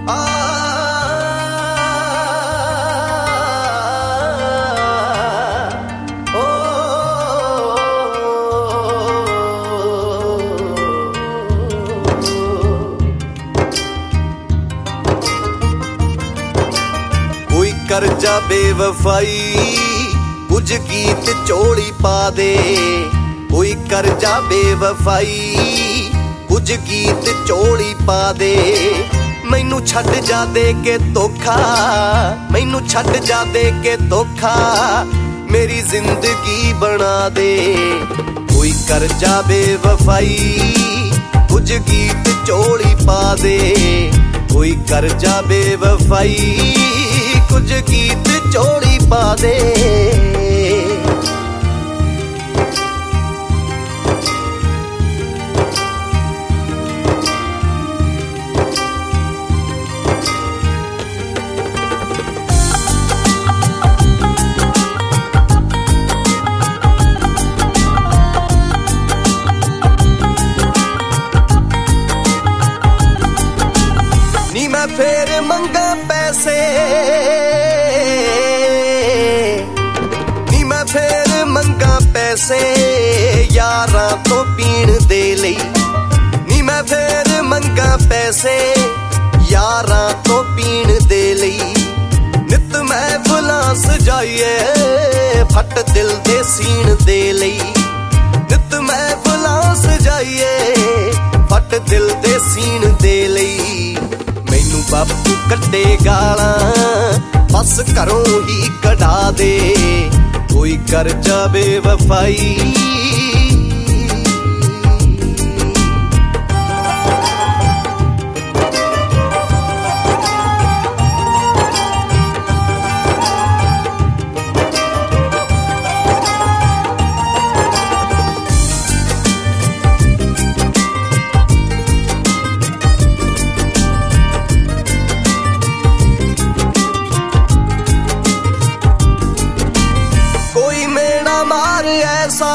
कर जा बेवफाई कुछ गीत चोली पा दे। कोई कर जा बेवफाई कुछ गीत चोली पा दे। मैनू छड्ड जा दे के धोखा, मैनू छड्ड जा दे के धोखा, मेरी जिंदगी बना दे। कोई कर जा बेवफाई कुछ गीत चोली पा दे। कोई कर जा बेवफाई कुछ गीत चोली पा दे। नी मैं फेर मंगा पैसे, फेर मंगा पैसे यारां तो पीण दे लई। नी मैं फेर मंगा पैसे यारां तो पीण दे लई। नित मैं फुलां सजाइए फट दिल दे सीण दे लई। नित मैं फुलां सजाइए फट दिल दे सीण दे लई। मैनू बापू कड्डे गालां बस घरों ही कढा दे। कोई कर जा बेवफाई मार ऐसा,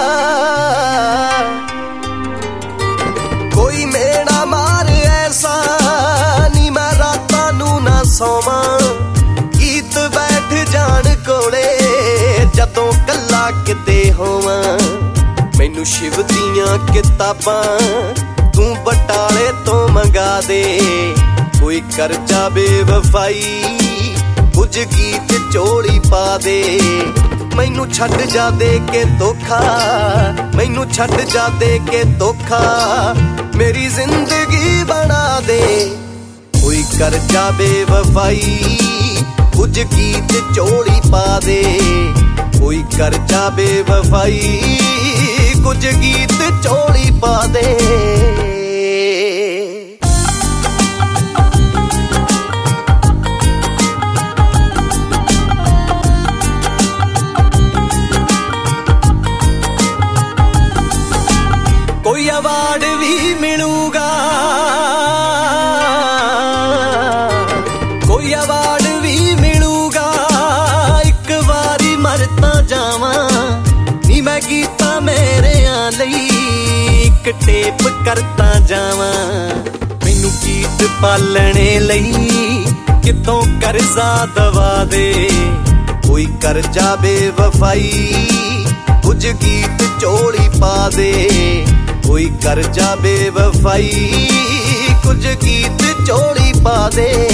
कोई मेरा मार ऐसा, नी मैं रातां नू ना सोवां। गीत बैठ जान कोले जदों कल्ला किते होवां। मैनू शिव दियां किताबां तू बटाले तो मंगा दे। कोई कर जा बेवफाई कुछ गीत चोली पा दे। मैनू छड्ड जा दे के धोखा, मैनू छड्ड जा दे के धोखा, मेरी जिंदगी बना दे। कोई कर जा बेवफाई कुछ गीत चोली पा दे। कोई कर जा बेवफाई कुछ गीत चोली पा दे। कोई अवार्ड भी मिलूगा, कोई अवार्ड भी मिलूगा, एक बारी मरता जावां। नी मैं गीता मेरे लई एक टेप करता जावां। मैनू गीत पालने लई कितों करजा दवा दे। कोई कर जा बेवफाई कुछ गीत चोली पा दे। कोई कर जा बेवफाई कुछ गीत चोली पा दे।